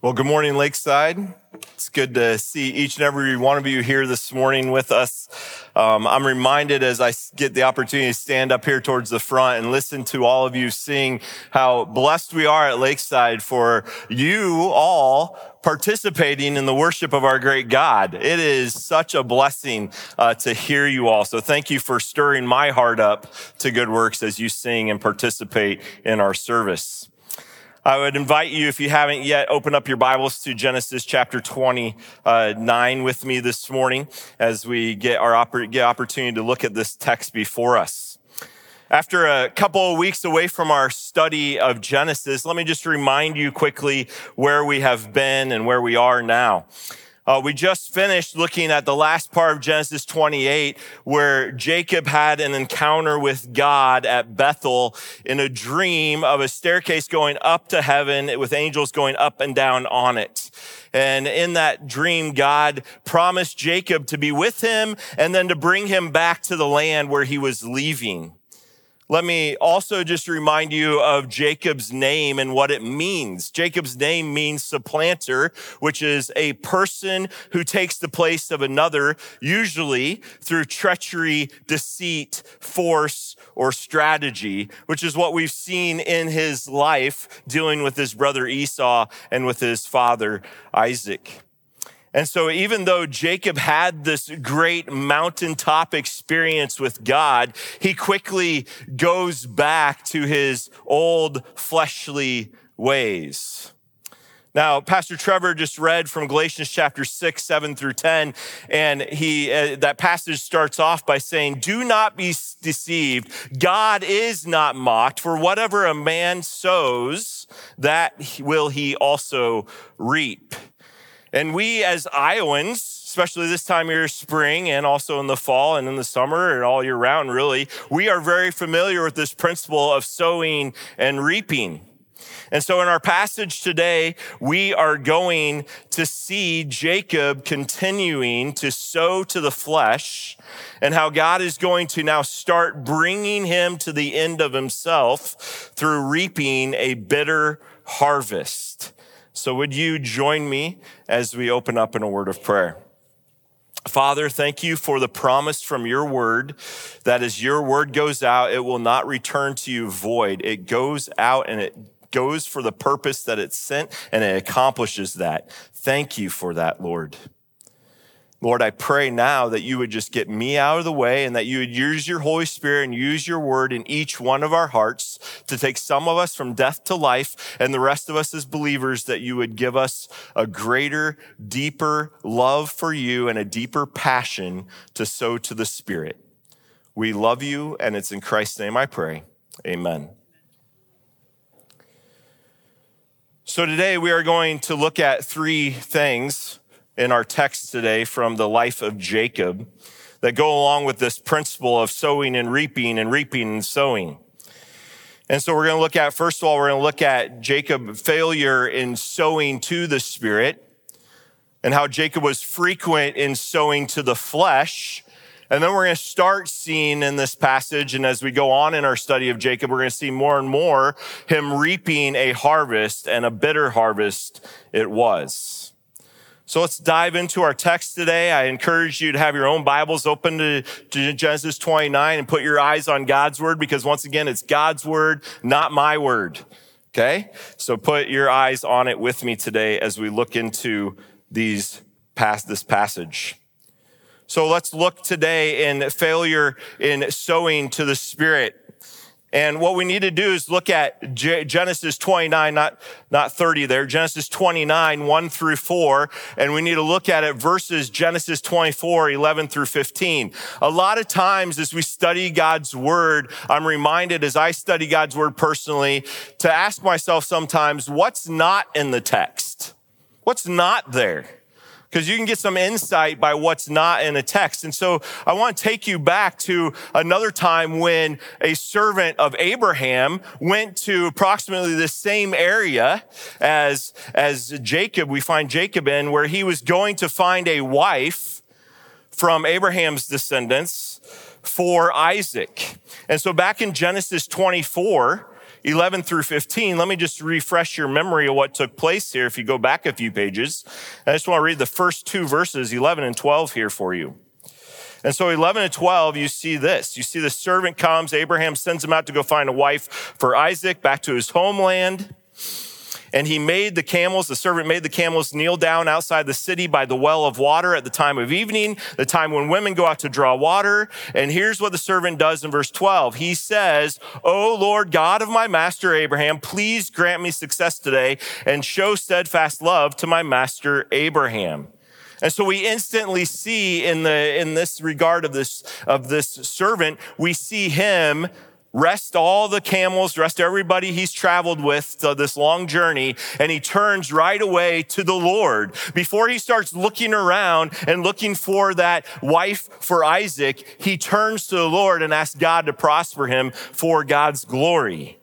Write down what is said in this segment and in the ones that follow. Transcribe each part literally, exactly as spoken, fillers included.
Well, good morning, Lakeside. It's good to see each and every one of you here this morning with us. Um, I'm reminded as I get the opportunity to stand up here towards the front and listen to all of you sing how blessed we are at Lakeside for you all participating in the worship of our great God. It is such a blessing uh, to hear you all. So thank you for stirring my heart up to good works as you sing and participate in our service. I would invite you, if you haven't yet, open up your Bibles to Genesis chapter twenty-nine with me this morning as we get our oppor- get opportunity to look at this text before us. After a couple of weeks away from our study of Genesis, let me just remind you quickly where we have been and where we are now. Uh, we just finished looking at the last part of Genesis twenty-eight, where Jacob had an encounter with God at Bethel in a dream of a staircase going up to heaven with angels going up and down on it. And in that dream, God promised Jacob to be with him and then to bring him back to the land where he was leaving. Let me also just remind you of Jacob's name and what it means. Jacob's name means supplanter, which is a person who takes the place of another, usually through treachery, deceit, force, or strategy, which is what we've seen in his life dealing with his brother Esau and with his father Isaac. And so even though Jacob had this great mountaintop experience with God, he quickly goes back to his old fleshly ways. Now, Pastor Trevor just read from Galatians chapter six, seven through ten, and he uh, that passage starts off by saying, "Do not be deceived. God is not mocked, for whatever a man sows, that will he also reap." And we as Iowans, especially this time of year, spring, and also in the fall and in the summer and all year round, really, we are very familiar with this principle of sowing and reaping. And so in our passage today, we are going to see Jacob continuing to sow to the flesh and how God is going to now start bringing him to the end of himself through reaping a bitter harvest. So would you join me as we open up in a word of prayer? Father, thank you for the promise from your word that as your word goes out, it will not return to you void. It goes out and it goes for the purpose that it's sent and it accomplishes that. Thank you for that, Lord. Lord, I pray now that you would just get me out of the way and that you would use your Holy Spirit and use your word in each one of our hearts to take some of us from death to life and the rest of us as believers, that you would give us a greater, deeper love for you and a deeper passion to sow to the Spirit. We love you, and it's in Christ's name I pray. Amen. So today we are going to look at three things in our text today from the life of Jacob that go along with this principle of sowing and reaping and reaping and sowing. And so we're going to look at, first of all, we're going to look at Jacob's failure in sowing to the Spirit and how Jacob was frequent in sowing to the flesh. And then we're going to start seeing in this passage, and as we go on in our study of Jacob, we're going to see more and more him reaping a harvest, and a bitter harvest it was. So let's dive into our text today. I encourage you to have your own Bibles open to, to Genesis twenty-nine and put your eyes on God's word, because once again, it's God's word, not my word. Okay? So put your eyes on it with me today as we look into these past this passage. So let's look today in failure in sowing to the Spirit. And what we need to do is look at Genesis twenty-nine, not, not thirty there, Genesis twenty-nine, one through four. And we need to look at it versus Genesis twenty-four, eleven through fifteen. A lot of times as we study God's word, I'm reminded as I study God's word personally to ask myself sometimes, what's not in the text? What's not there? Because you can get some insight by what's not in a text. And so I want to take you back to another time when a servant of Abraham went to approximately the same area as, as Jacob, we find Jacob in, where he was going to find a wife from Abraham's descendants for Isaac. And so back in Genesis twenty-four, eleven through fifteen, let me just refresh your memory of what took place here. If you go back a few pages, I just want to read the first two verses, eleven and twelve here for you. And so eleven and twelve, you see this. You see the servant comes, Abraham sends him out to go find a wife for Isaac back to his homeland. And he made the camels, the servant made the camels kneel down outside the city by the well of water at the time of evening, the time when women go out to draw water. And here's what the servant does in verse twelve. He says, "O Lord God of my master Abraham, please grant me success today and show steadfast love to my master Abraham." And so we instantly see in the in this regard of this of this servant, we see him rest all the camels, rest everybody he's traveled with to this long journey, and he turns right away to the Lord. Before he starts looking around and looking for that wife for Isaac, he turns to the Lord and asks God to prosper him for God's glory.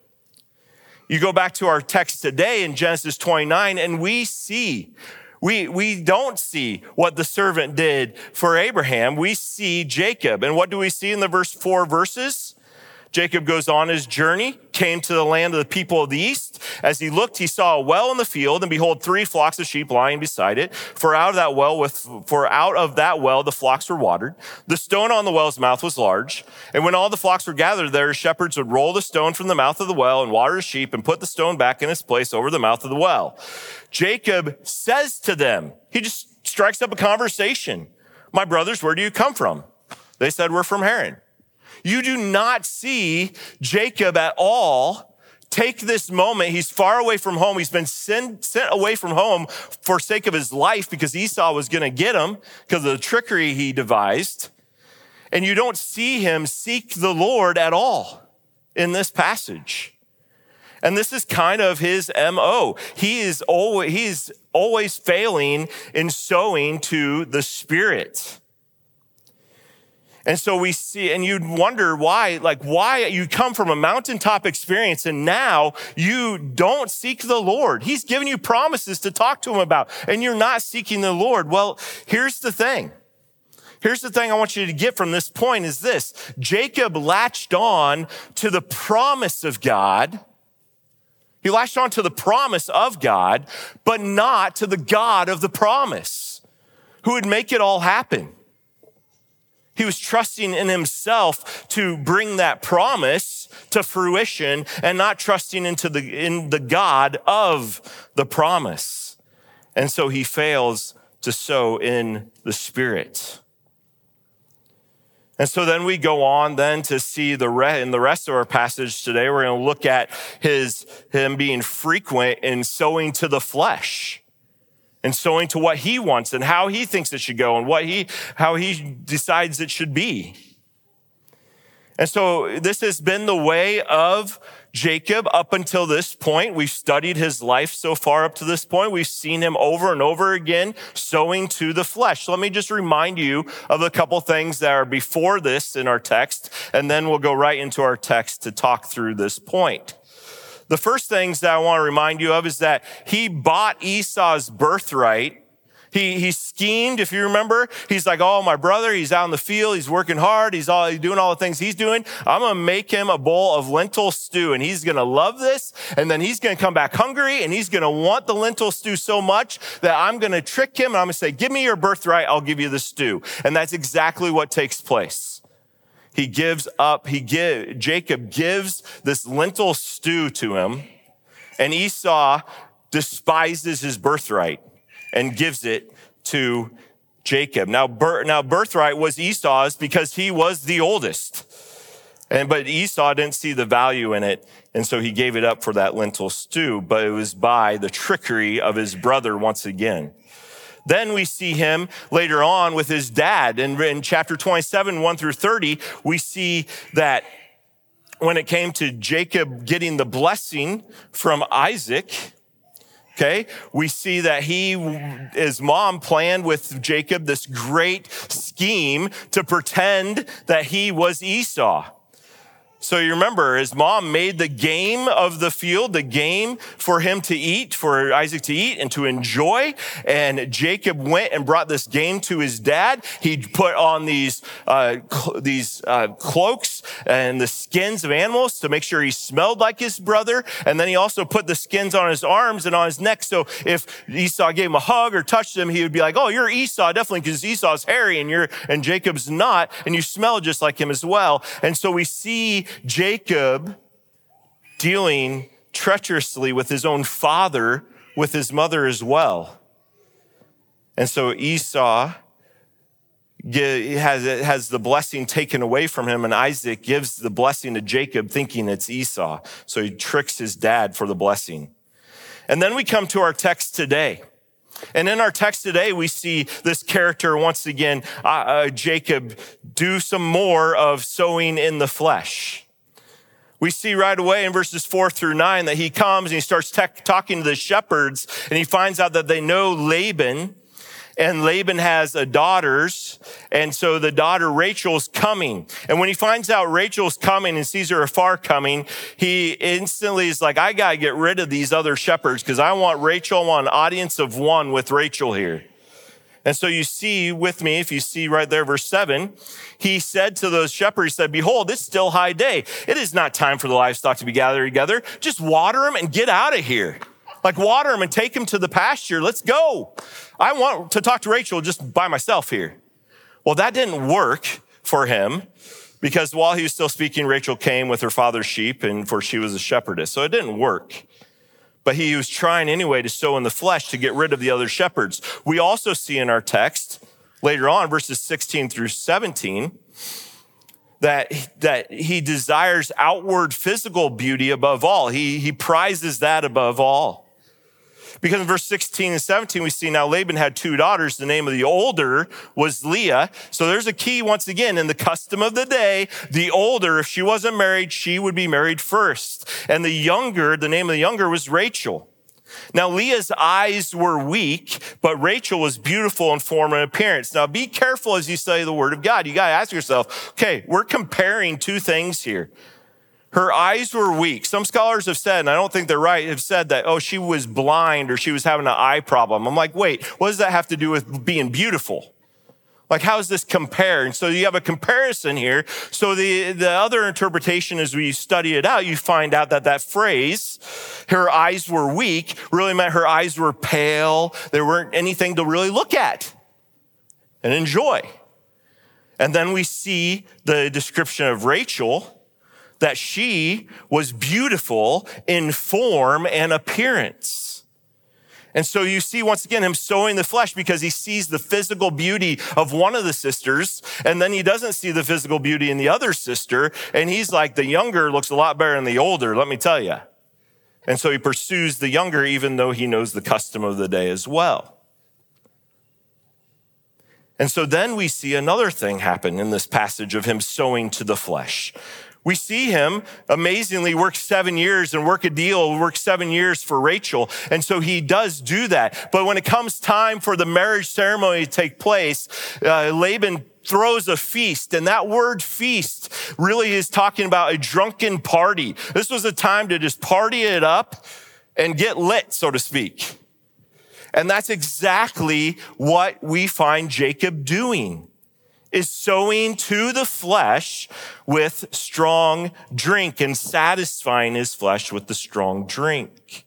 You go back to our text today in Genesis twenty-nine, and we see We, we don't see what the servant did for Abraham. We see Jacob. And what do we see in the verse four verses? Jacob goes on his journey, came to the land of the people of the east. As he looked, he saw a well in the field, and behold, three flocks of sheep lying beside it. For out of that well, with, for out of that well, the flocks were watered. The stone on the well's mouth was large. And when all the flocks were gathered there, shepherds would roll the stone from the mouth of the well and water the sheep and put the stone back in its place over the mouth of the well. Jacob says to them, he just strikes up a conversation. "My brothers, where do you come from?" They said, "We're from Haran." You do not see Jacob at all take this moment. He's far away from home. He's been sent, sent away from home for sake of his life because Esau was going to get him because of the trickery he devised. And you don't see him seek the Lord at all in this passage. And this is kind of his M O. He is always, he's always failing in sowing to the Spirit. And so we see, and you'd wonder why, like why you come from a mountaintop experience and now you don't seek the Lord. He's given you promises to talk to him about, and you're not seeking the Lord. Well, here's the thing. Here's the thing I want you to get from this point is this. Jacob latched on to the promise of God. He latched on to the promise of God, but not to the God of the promise, who would make it all happen. He was trusting in himself to bring that promise to fruition and not trusting into the, in the God of the promise. And so he fails to sow in the Spirit. And so then we go on then to see the re- in the rest of our passage today, we're going to look at his, him being frequent in sowing to the flesh. And sowing to what he wants and how he thinks it should go and what he, how he decides it should be. And so this has been the way of Jacob up until this point. We've studied his life so far up to this point. We've seen him over and over again sowing to the flesh. So let me just remind you of a couple things that are before this in our text, and then we'll go right into our text to talk through this point. The first things that I want to remind you of is that he bought Esau's birthright. He, he schemed, if you remember. He's like, "Oh, my brother, he's out in the field. He's working hard. He's all he's doing all the things he's doing. I'm going to make him a bowl of lentil stew, and he's going to love this. And then he's going to come back hungry, and he's going to want the lentil stew so much that I'm going to trick him, and I'm going to say, 'Give me your birthright. I'll give you the stew.'" And that's exactly what takes place. He gives up, he give, Jacob gives this lentil stew to him, and Esau despises his birthright and gives it to Jacob. Now, bir, now birthright was Esau's because he was the oldest. And, but Esau didn't see the value in it, and so he gave it up for that lentil stew, but it was by the trickery of his brother once again. Then we see him later on with his dad. And in chapter twenty-seven, one through thirty, we see that when it came to Jacob getting the blessing from Isaac, okay, we see that he, his mom planned with Jacob this great scheme to pretend that he was Esau. So you remember, his mom made the game of the field, the game for him to eat, for Isaac to eat and to enjoy. And Jacob went and brought this game to his dad. He put on these uh, cl- these uh, cloaks and the skins of animals to make sure he smelled like his brother. And then he also put the skins on his arms and on his neck. So if Esau gave him a hug or touched him, he would be like, "Oh, you're Esau, definitely, because Esau's hairy and you're and Jacob's not, and you smell just like him as well." And so we see Jacob dealing treacherously with his own father, with his mother as well. And so Esau has, has the blessing taken away from him, and Isaac gives the blessing to Jacob thinking it's Esau. So he tricks his dad for the blessing. And then we come to our text today. And in our text today, we see this character once again, uh, uh, Jacob, do some more of sowing in the flesh. We see right away in verses four through nine that he comes and he starts te- talking to the shepherds, and he finds out that they know Laban, and Laban has a daughters, and so the daughter Rachel's coming. And when he finds out Rachel's coming and sees her afar coming, he instantly is like, I gotta get rid of these other shepherds because I want Rachel, I want an audience of one with Rachel here. And so you see with me, if you see right there, verse seven, he said to those shepherds, he said, "Behold, it's still high day. It is not time for the livestock to be gathered together. Just water them and get out of here. Like water them and take them to the pasture. Let's go. I want to talk to Rachel just by myself here." Well, that didn't work for him because while he was still speaking, Rachel came with her father's sheep, and for she was a shepherdess. So it didn't work. But he was trying anyway to sow in the flesh to get rid of the other shepherds. We also see in our text later on, verses sixteen through seventeen, that, that he desires outward physical beauty above all. He, he prizes that above all. Because in verse sixteen and seventeen, we see now Laban had two daughters. The name of the older was Leah. So there's a key once again in the custom of the day. The older, if she wasn't married, she would be married first. And the younger, the name of the younger was Rachel. Now Leah's eyes were weak, but Rachel was beautiful in form and appearance. Now be careful as you study the word of God. You got to ask yourself, okay, we're comparing two things here. Her eyes were weak. Some scholars have said, and I don't think they're right, have said that, oh, she was blind or she was having an eye problem. I'm like, wait, what does that have to do with being beautiful? Like, how does this compare? And so you have a comparison here. So the, the other interpretation, as we study it out, you find out that that phrase, her eyes were weak, really meant her eyes were pale. There weren't anything to really look at and enjoy. And then we see the description of Rachel, that she was beautiful in form and appearance. And so you see, once again, him sowing the flesh because he sees the physical beauty of one of the sisters, and then he doesn't see the physical beauty in the other sister, and he's like, the younger looks a lot better than the older, let me tell you. And so he pursues the younger, even though he knows the custom of the day as well. And so then we see another thing happen in this passage of him sowing to the flesh. We see him amazingly work seven years and work a deal, work seven years for Rachel. And so he does do that. But when it comes time for the marriage ceremony to take place, uh, Laban throws a feast. And that word feast really is talking about a drunken party. This was a time to just party it up and get lit, so to speak. And that's exactly what we find Jacob doing, is sowing to the flesh with strong drink and satisfying his flesh with the strong drink.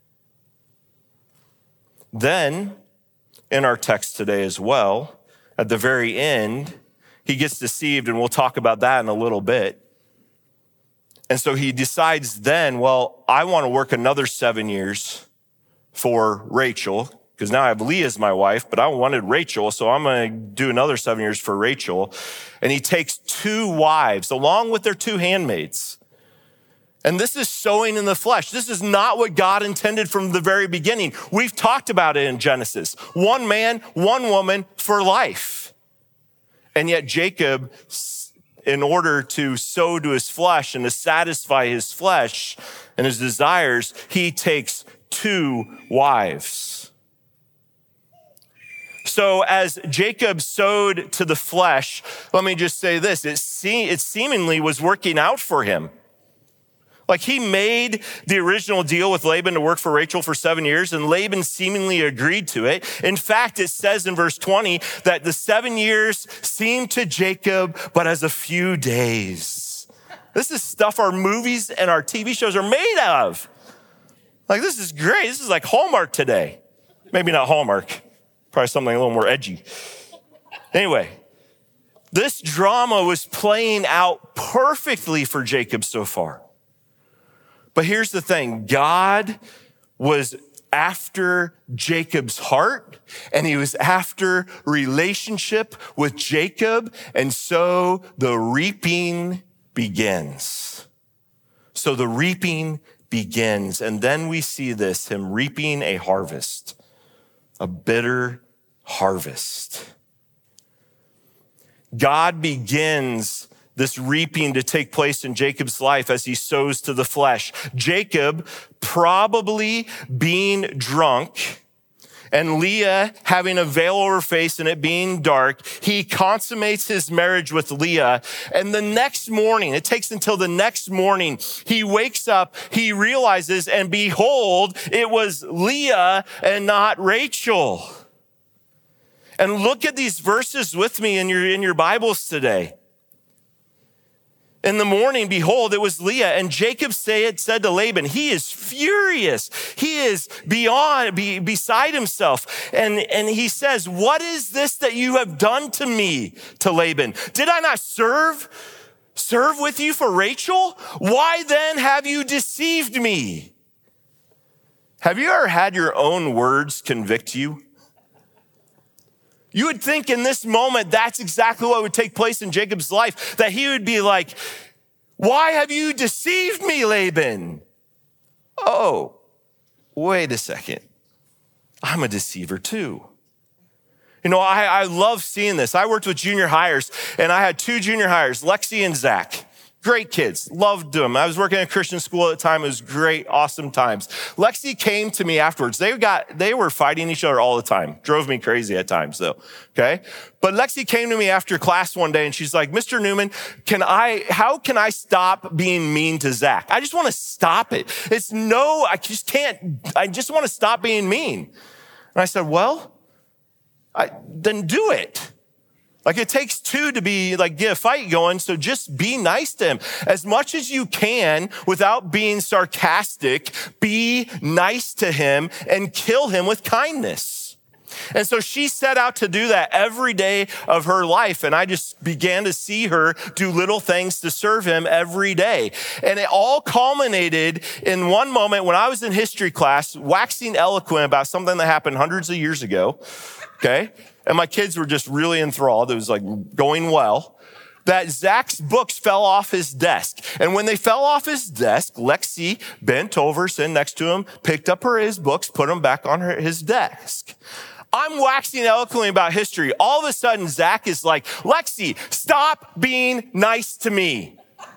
Then, in our text today as well, at the very end, he gets deceived, and we'll talk about that in a little bit. And so he decides then, well, I want to work another seven years for Rachel, because now I have Leah as my wife, but I wanted Rachel, so I'm going to do another seven years for Rachel. And he takes two wives along with their two handmaids. And this is sowing in the flesh. This is not what God intended from the very beginning. We've talked about it in Genesis. One man, one woman for life. And yet Jacob, in order to sow to his flesh and to satisfy his flesh and his desires, he takes two wives. So as Jacob sowed to the flesh, let me just say this, it, se- it seemingly was working out for him. Like he made the original deal with Laban to work for Rachel for seven years, and Laban seemingly agreed to it. In fact, it says in verse twenty that the seven years seemed to Jacob but as a few days. This is stuff our movies and our T V shows are made of. Like, this is great. This is like Hallmark today. Maybe not Hallmark. Probably something a little more edgy. Anyway, this drama was playing out perfectly for Jacob so far. But here's the thing. God was after Jacob's heart, and he was after relationship with Jacob, and so the reaping begins. So the reaping begins, and then we see this, him reaping a harvest, a bitter harvest. God begins this reaping to take place in Jacob's life as he sows to the flesh. Jacob probably being drunk and Leah having a veil over her face and it being dark, he consummates his marriage with Leah. And the next morning, it takes until the next morning, he wakes up, he realizes, and behold, it was Leah and not Rachel. And look at these verses with me in your, in your Bibles today. In the morning, behold, it was Leah, and Jacob said, said to Laban, he is furious. He is beyond, be, beside himself. And, and he says, what is this that you have done to me, to Laban? Did I not serve, serve with you for Rachel? Why then have you deceived me? Have you ever had your own words convict you? You would think in this moment, that's exactly what would take place in Jacob's life, that he would be like, why have you deceived me, Laban? Oh, wait a second. I'm a deceiver too. You know, I, I love seeing this. I worked with junior hires, and I had two junior hires, Lexi and Zach. Great kids, loved them. I was working at a Christian school at the time. It was great, awesome times. Lexi came to me afterwards. They got, they were fighting each other all the time. Drove me crazy at times though, okay? But Lexi came to me after class one day and she's like, Mister Newman, can I, how can I stop being mean to Zach? I just want to stop it. It's no, I just can't, I just want to stop being mean. And I said, well, I, then do it. Like it takes two to be like get a fight going. So just be nice to him as much as you can without being sarcastic. Be nice to him and kill him with kindness. And so she set out to do that every day of her life. And I just began to see her do little things to serve him every day. And it all culminated in one moment when I was in history class, waxing eloquent about something that happened hundreds of years ago. Okay. And my kids were just really enthralled. It was like going well. That Zach's books fell off his desk. And when they fell off his desk, Lexi bent over, sitting next to him, picked up her his books, put them back on her, his desk. I'm waxing eloquently about history. All of a sudden, Zach is like, Lexi, stop being nice to me.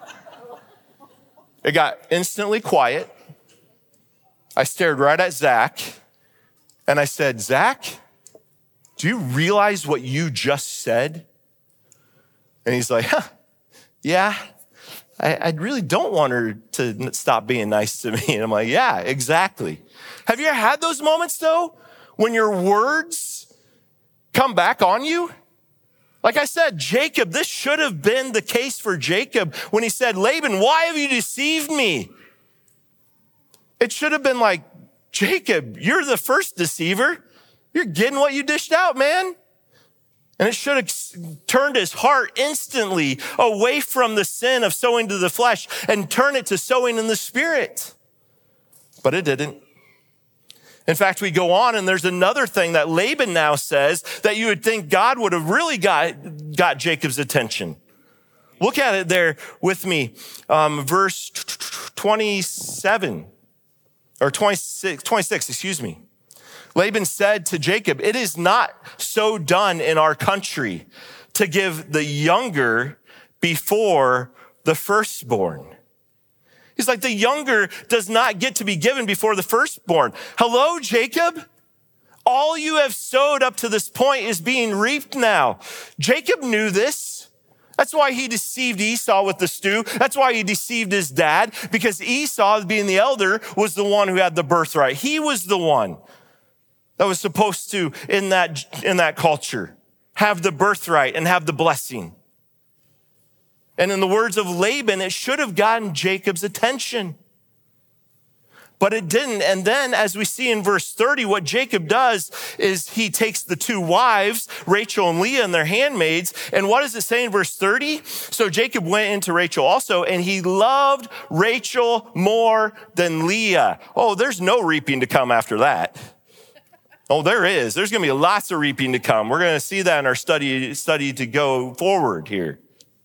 It got instantly quiet. I stared right at Zach and I said, Zach, do you realize what you just said? And he's like, huh, yeah, I, I really don't want her to stop being nice to me. And I'm like, yeah, exactly. Have you ever had those moments though, when your words come back on you? Like I said, Jacob, this should have been the case for Jacob when he said, Laban, why have you deceived me? It should have been like, Jacob, you're the first deceiver. You're getting what you dished out, man. And it should have turned his heart instantly away from the sin of sowing to the flesh and turn it to sowing in the spirit. But it didn't. In fact, we go on and there's another thing that Laban now says that you would think God would have really got, got Jacob's attention. Look at it there with me. Um, verse twenty-seven or twenty-six, twenty-six, excuse me. Laban said to Jacob, it is not so done in our country to give the younger before the firstborn. He's like, the younger does not get to be given before the firstborn. Hello, Jacob? All you have sowed up to this point is being reaped now. Jacob knew this. That's why he deceived Esau with the stew. That's why he deceived his dad, because Esau, being the elder, was the one who had the birthright. He was the one that was supposed to, in that, in that culture, have the birthright and have the blessing. And in the words of Laban, it should have gotten Jacob's attention. But it didn't. And then as we see in verse thirty, what Jacob does is he takes the two wives, Rachel and Leah, and their handmaids. And what does it say in verse thirty? So Jacob went into Rachel also, and he loved Rachel more than Leah. Oh, there's no reaping to come after that. Oh, there is. There's going to be lots of reaping to come. We're going to see that in our study, study to go forward here.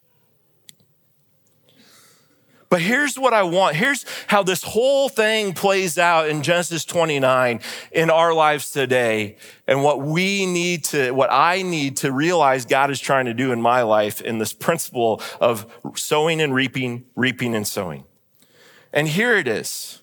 But here's what I want. Here's how this whole thing plays out in Genesis twenty-nine in our lives today, and what we need to, what I need to realize God is trying to do in my life in this principle of sowing and reaping, reaping and sowing. And here it is.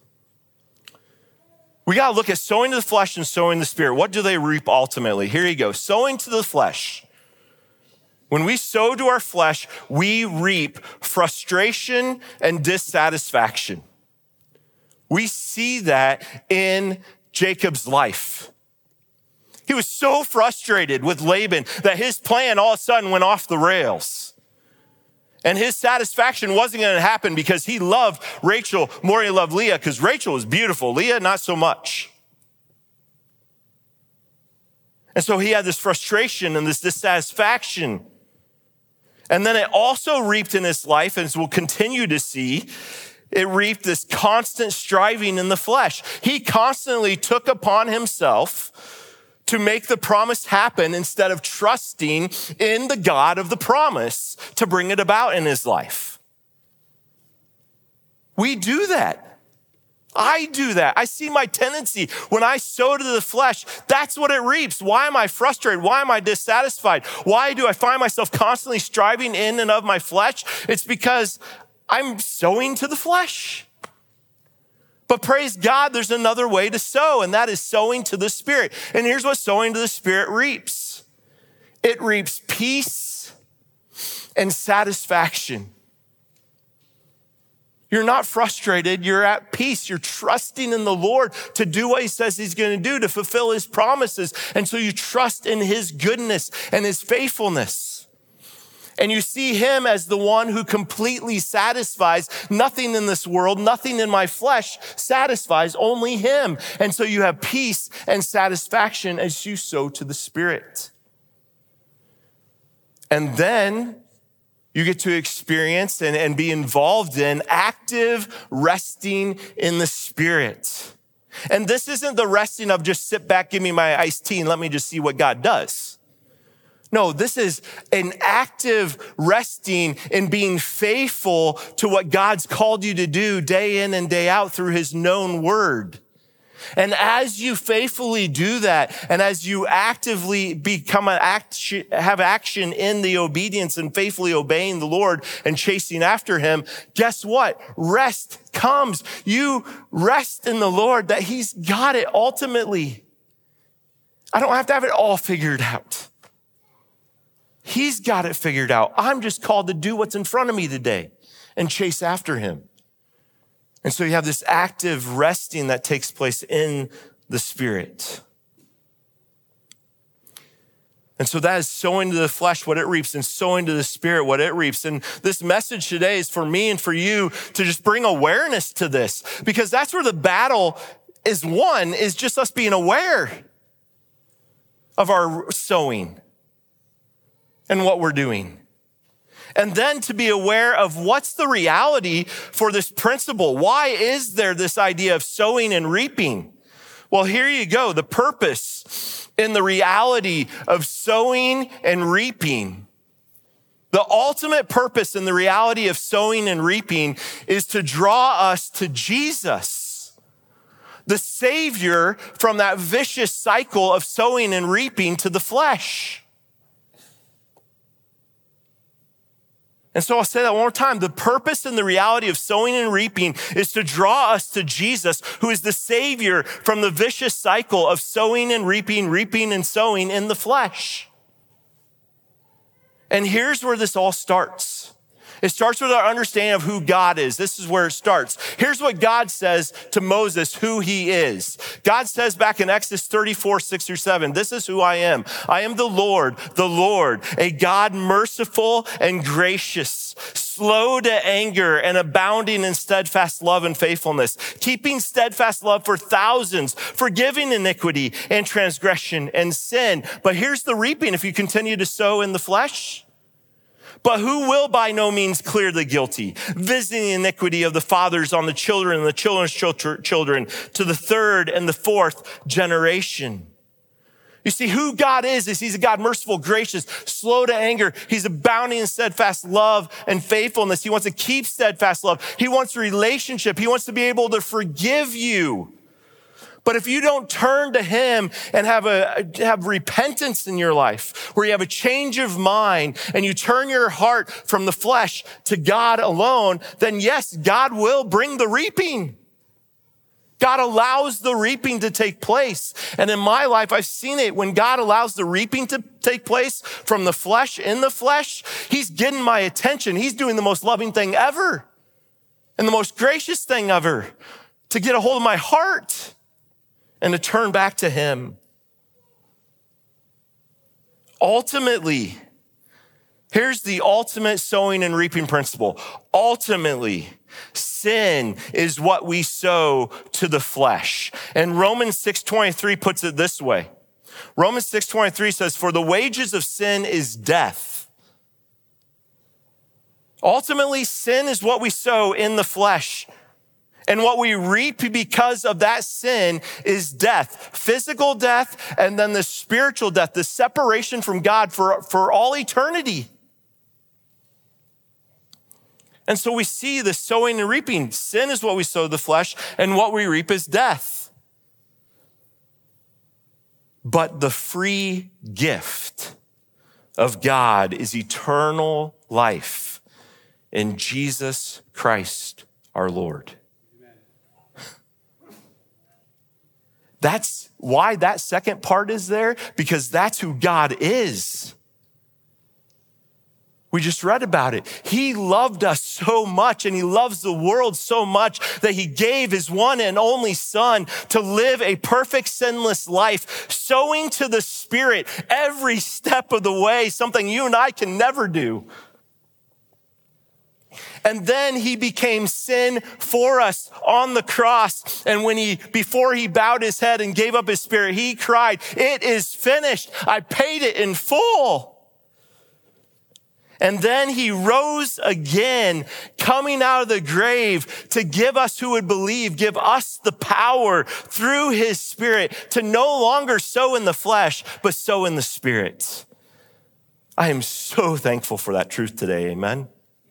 We got to look at sowing to the flesh and sowing the spirit. What do they reap ultimately? Here you go. Sowing to the flesh. When we sow to our flesh, we reap frustration and dissatisfaction. We see that in Jacob's life. He was so frustrated with Laban that his plan all of a sudden went off the rails. And his satisfaction wasn't going to happen because he loved Rachel more than he loved Leah, because Rachel was beautiful. Leah, not so much. And so he had this frustration and this dissatisfaction. And then it also reaped in his life, as we'll continue to see, it reaped this constant striving in the flesh. He constantly took upon himself to make the promise happen instead of trusting in the God of the promise to bring it about in his life. We do that. I do that. I see my tendency when I sow to the flesh, that's what it reaps. Why am I frustrated? Why am I dissatisfied? Why do I find myself constantly striving in and of my flesh? It's because I'm sowing to the flesh. But praise God, there's another way to sow, and that is sowing to the Spirit. And here's what sowing to the Spirit reaps. It reaps peace and satisfaction. You're not frustrated. You're at peace. You're trusting in the Lord to do what he says he's going to do, to fulfill his promises. And so you trust in his goodness and his faithfulness. And you see him as the one who completely satisfies. Nothing in this world, nothing in my flesh satisfies, only him. And so you have peace and satisfaction as you sow to the Spirit. And then you get to experience and, and be involved in active resting in the Spirit. And this isn't the resting of just sit back, give me my iced tea, and let me just see what God does. No, this is an active resting in being faithful to what God's called you to do day in and day out through his known word. And as you faithfully do that, and as you actively become an action, have action in the obedience and faithfully obeying the Lord and chasing after him, guess what? Rest comes. You rest in the Lord that he's got it ultimately. I don't have to have it all figured out. He's got it figured out. I'm just called to do what's in front of me today and chase after him. And so you have this active resting that takes place in the Spirit. And so that is sowing to the flesh what it reaps, and sowing to the Spirit what it reaps. And this message today is for me and for you to just bring awareness to this, because that's where the battle is won, is just us being aware of our sowing and what we're doing. And then to be aware of what's the reality for this principle. Why is there this idea of sowing and reaping? Well, here you go. The purpose in the reality of sowing and reaping. The ultimate purpose in the reality of sowing and reaping is to draw us to Jesus, the Savior, from that vicious cycle of sowing and reaping to the flesh. And so I'll say that one more time. The purpose and the reality of sowing and reaping is to draw us to Jesus, who is the Savior from the vicious cycle of sowing and reaping, reaping and sowing in the flesh. And here's where this all starts. It starts with our understanding of who God is. This is where it starts. Here's what God says to Moses, who he is. God says back in Exodus thirty-four, six through seven, this is who I am. I am the Lord, the Lord, a God merciful and gracious, slow to anger and abounding in steadfast love and faithfulness, keeping steadfast love for thousands, forgiving iniquity and transgression and sin. But here's the reaping if you continue to sow in the flesh. But who will by no means clear the guilty, visiting the iniquity of the fathers on the children and the children's children to the third and the fourth generation. You see, who God is, is he's a God merciful, gracious, slow to anger. He's abounding in steadfast love and faithfulness. He wants to keep steadfast love. He wants a relationship. He wants to be able to forgive you. But if you don't turn to him and have a have repentance in your life, where you have a change of mind and you turn your heart from the flesh to God alone, then yes, God will bring the reaping. God allows the reaping to take place. And in my life, I've seen it. When God allows the reaping to take place from the flesh in the flesh, he's getting my attention. He's doing the most loving thing ever and the most gracious thing ever to get a hold of my heart and to turn back to him. Ultimately, here's the ultimate sowing and reaping principle. Ultimately, sin is what we sow to the flesh. And Romans six twenty-three puts it this way. Romans six twenty-three says, for the wages of sin is death. Ultimately, sin is what we sow in the flesh. And what we reap because of that sin is death, physical death, and then the spiritual death, the separation from God for, for all eternity. And so we see the sowing and reaping. Sin is what we sow to the flesh, and what we reap is death. But the free gift of God is eternal life in Jesus Christ our Lord. That's why that second part is there, because that's who God is. We just read about it. He loved us so much, and he loves the world so much that he gave his one and only son to live a perfect, sinless life, sowing to the Spirit every step of the way, something you and I can never do. And then he became sin for us on the cross. And when he, before he bowed his head and gave up his spirit, he cried, it is finished. I paid it in full. And then he rose again, coming out of the grave to give us who would believe, give us the power through his Spirit to no longer sow in the flesh, but sow in the Spirit. I am so thankful for that truth today. Amen.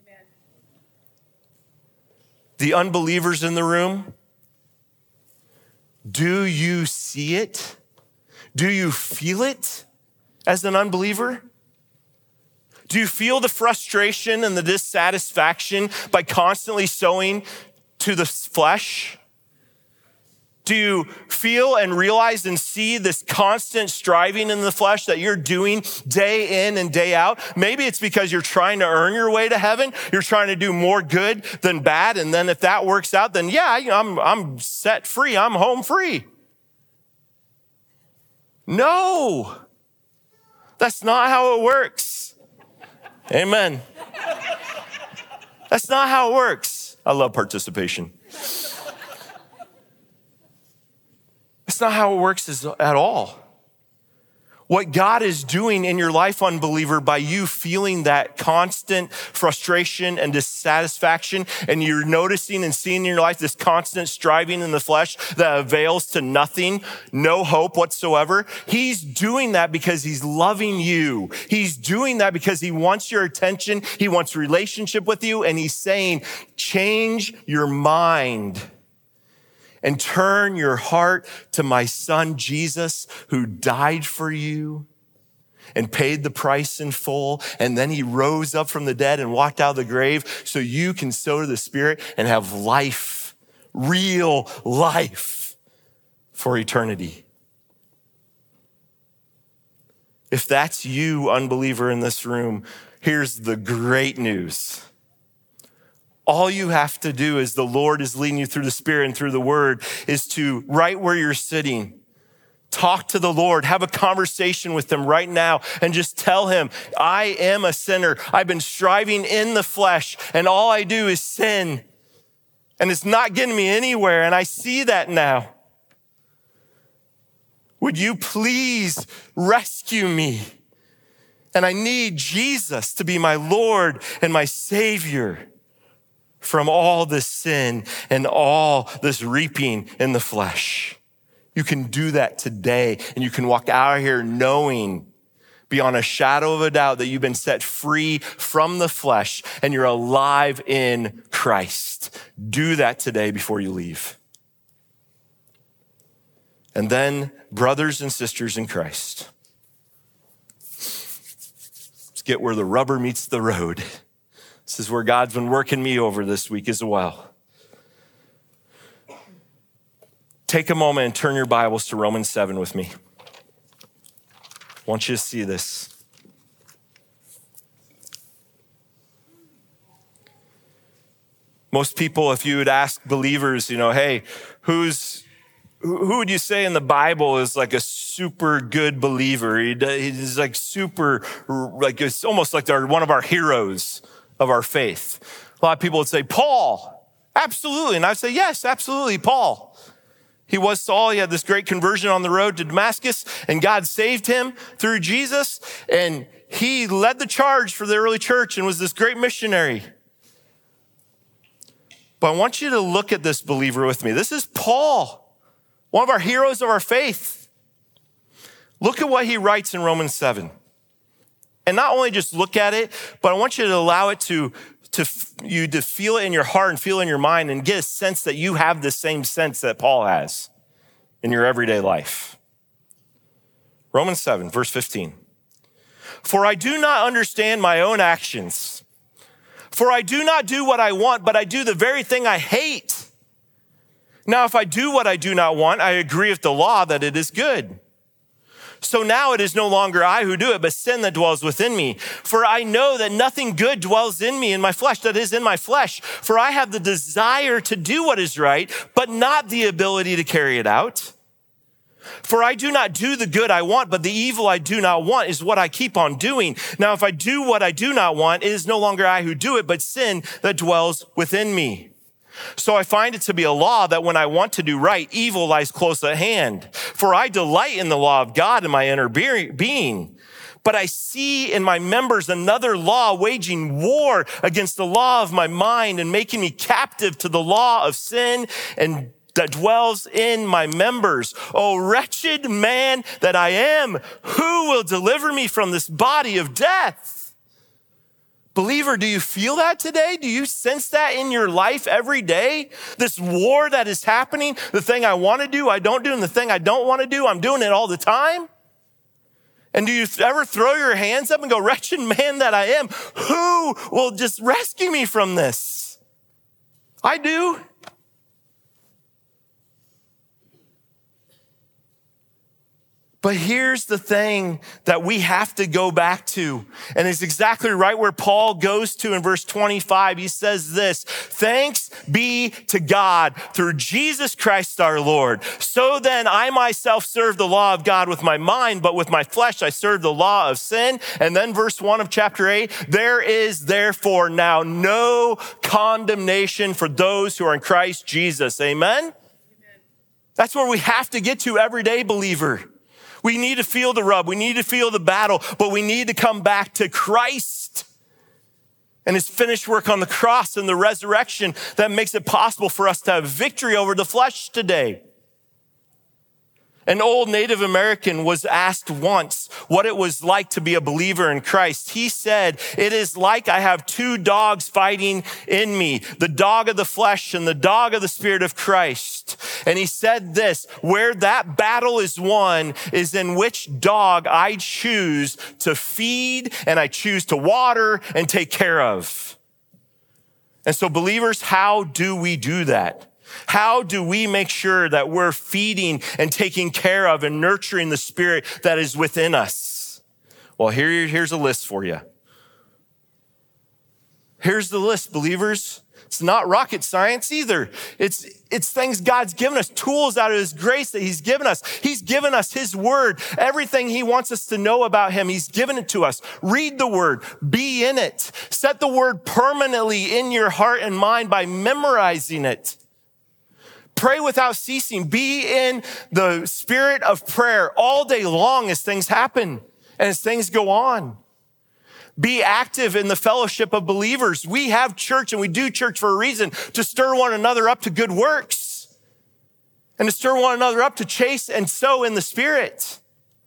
The unbelievers in the room, do you see it? Do you feel it as an unbeliever? Do you feel the frustration and the dissatisfaction by constantly sowing to the flesh? Do you feel and realize and see this constant striving in the flesh that you're doing day in and day out? Maybe it's because you're trying to earn your way to heaven. You're trying to do more good than bad. And then if that works out, then yeah, you know, I'm, I'm set free. I'm home free. No, that's not how it works. Amen. That's not how it works. I love participation. That's not how it works at all. What God is doing in your life, unbeliever, by you feeling that constant frustration and dissatisfaction, and you're noticing and seeing in your life this constant striving in the flesh that avails to nothing, no hope whatsoever. He's doing that because he's loving you. He's doing that because he wants your attention. He wants a relationship with you. And he's saying, change your mind and turn your heart to my son, Jesus, who died for you. and paid the price in full. And then he rose up from the dead and walked out of the grave so you can sow to the Spirit and have life, real life for eternity. If that's you, unbeliever in this room, here's the great news. All you have to do as the Lord is leading you through the Spirit and through the Word is to, right where you're sitting, talk to the Lord, have a conversation with him right now and just tell him, I am a sinner. I've been striving in the flesh and all I do is sin and it's not getting me anywhere. And I see that now. Would you please rescue me? And I need Jesus to be my Lord and my Savior from all this sin and all this reaping in the flesh. You can do that today, and you can walk out of here knowing beyond a shadow of a doubt that you've been set free from the flesh and you're alive in Christ. Do that today before you leave. And then, brothers and sisters in Christ, let's get where the rubber meets the road. This is where God's been working me over this week as well. Take a moment and turn your Bibles to Romans seven with me. I want you to see this. Most people, if you would ask believers, you know, hey, who's who would you say in the Bible is like a super good believer? He, he's like super, like it's almost like they're one of our heroes of our faith. A lot of people would say, Paul, absolutely. And I'd say, yes, absolutely, Paul. He was Saul. He had this great conversion on the road to Damascus, and God saved him through Jesus. And he led the charge for the early church and was this great missionary. But I want you to look at this believer with me. This is Paul, one of our heroes of our faith. Look at what he writes in Romans seven. And not only just look at it, but I want you to allow it to to you to feel it in your heart and feel it in your mind and get a sense that you have the same sense that Paul has in your everyday life. Romans seven, verse fifteen. For I do not understand my own actions. For I do not do what I want, but I do the very thing I hate. Now, if I do what I do not want, I agree with the law that it is good. So now it is no longer I who do it, but sin that dwells within me. For I know that nothing good dwells in me, in my flesh, that is in my flesh. For I have the desire to do what is right, but not the ability to carry it out. For I do not do the good I want, but the evil I do not want is what I keep on doing. Now, if I do what I do not want, it is no longer I who do it, but sin that dwells within me. So I find it to be a law that when I want to do right, evil lies close at hand. For I delight in the law of God in my inner being. But I see in my members another law waging war against the law of my mind and making me captive to the law of sin and that dwells in my members. Oh, wretched man that I am, who will deliver me from this body of death? Believer, do you feel that today? Do you sense that in your life every day? This war that is happening, the thing I want to do, I don't do, and the thing I don't want to do, I'm doing it all the time? And do you ever throw your hands up and go, wretched man that I am, who will just rescue me from this? I do. But here's the thing that we have to go back to. And it's exactly right where Paul goes to in verse twenty-five. He says this, thanks be to God through Jesus Christ our Lord. So then I myself serve the law of God with my mind, but with my flesh I serve the law of sin. And then verse one of chapter eight, there is therefore now no condemnation for those who are in Christ Jesus. Amen? Amen. That's where we have to get to every day, believer. We need to feel the rub. We need to feel the battle, but we need to come back to Christ and his finished work on the cross and the resurrection that makes it possible for us to have victory over the flesh today. An old Native American was asked once, what it was like to be a believer in Christ. He said, it is like I have two dogs fighting in me, the dog of the flesh and the dog of the Spirit of Christ. And he said this, where that battle is won is in which dog I choose to feed and I choose to water and take care of. And so believers, how do we do that? How do we make sure that we're feeding and taking care of and nurturing the Spirit that is within us? Well, here, here's a list for you. Here's the list, believers. It's not rocket science either. It's, it's things God's given us, tools out of his grace that he's given us. He's given us his word, everything he wants us to know about him. He's given it to us. Read the word, be in it. Set the word permanently in your heart and mind by memorizing it. Pray without ceasing. Be in the spirit of prayer all day long as things happen and as things go on. Be active in the fellowship of believers. We have church and we do church for a reason, to stir one another up to good works and to stir one another up to chase and sow in the Spirit.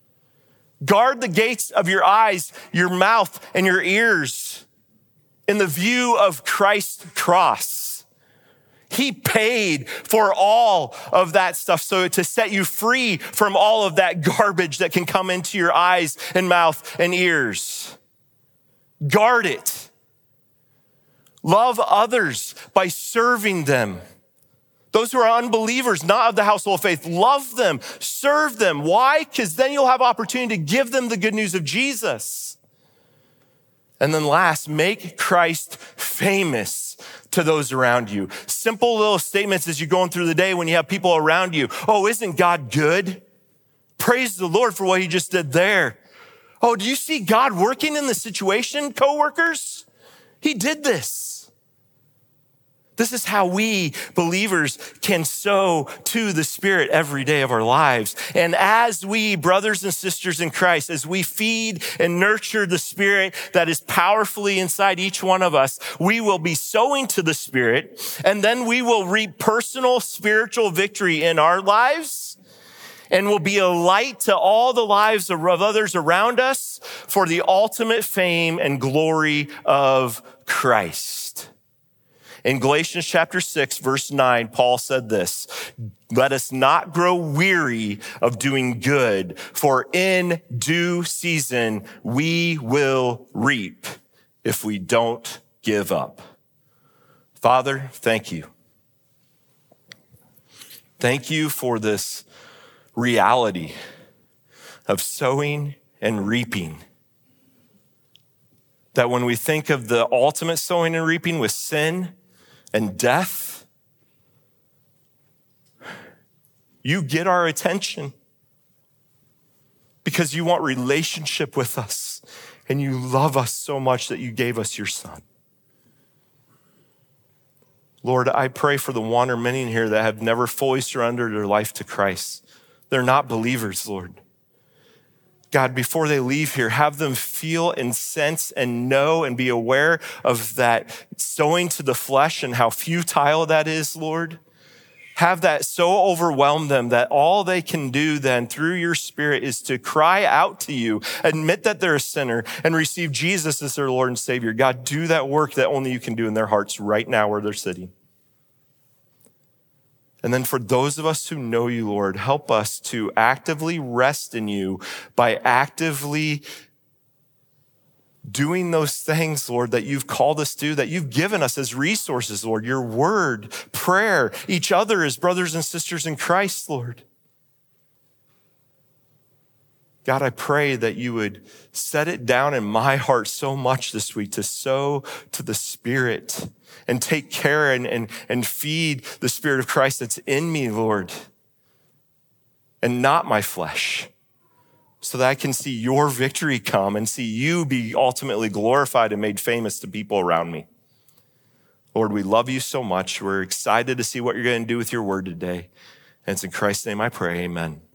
Guard the gates of your eyes, your mouth, and your ears in the view of Christ's cross. He paid for all of that stuff, so to set you free from all of that garbage that can come into your eyes and mouth and ears. Guard it. Love others by serving them. Those who are unbelievers, not of the household of faith, love them, serve them. Why? Because then you'll have opportunity to give them the good news of Jesus. And then last, make Christ famous to those around you. Simple little statements as you're going through the day when you have people around you. Oh, isn't God good? Praise the Lord for what he just did there. Oh, do you see God working in the situation, coworkers? He did this. This is how we believers can sow to the Spirit every day of our lives. And as we, brothers and sisters in Christ, as we feed and nurture the Spirit that is powerfully inside each one of us, we will be sowing to the Spirit, and then we will reap personal spiritual victory in our lives, and will be a light to all the lives of others around us for the ultimate fame and glory of Christ. In Galatians chapter six, verse nine, Paul said this, let us not grow weary of doing good, for in due season we will reap if we don't give up. Father, thank you. Thank you for this reality of sowing and reaping. That when we think of the ultimate sowing and reaping with sin and death, you get our attention because you want relationship with us and you love us so much that you gave us your Son. Lord, I pray for the one or many in here that have never fully surrendered their life to Christ. They're not believers, Lord. God, before they leave here, have them feel and sense and know and be aware of that sowing to the flesh and how futile that is, Lord. Have that so overwhelm them that all they can do then through your Spirit is to cry out to you, admit that they're a sinner, and receive Jesus as their Lord and Savior. God, do that work that only you can do in their hearts right now where they're sitting. And then for those of us who know you, Lord, help us to actively rest in you by actively doing those things, Lord, that you've called us to, that you've given us as resources, Lord, your word, prayer, each other as brothers and sisters in Christ, Lord. God, I pray that you would set it down in my heart so much this week to sow to the Spirit and take care and, and, and feed the Spirit of Christ that's in me, Lord, and not my flesh, so that I can see your victory come and see you be ultimately glorified and made famous to people around me. Lord, we love you so much. We're excited to see what you're going to do with your word today. And it's in Christ's name I pray, amen.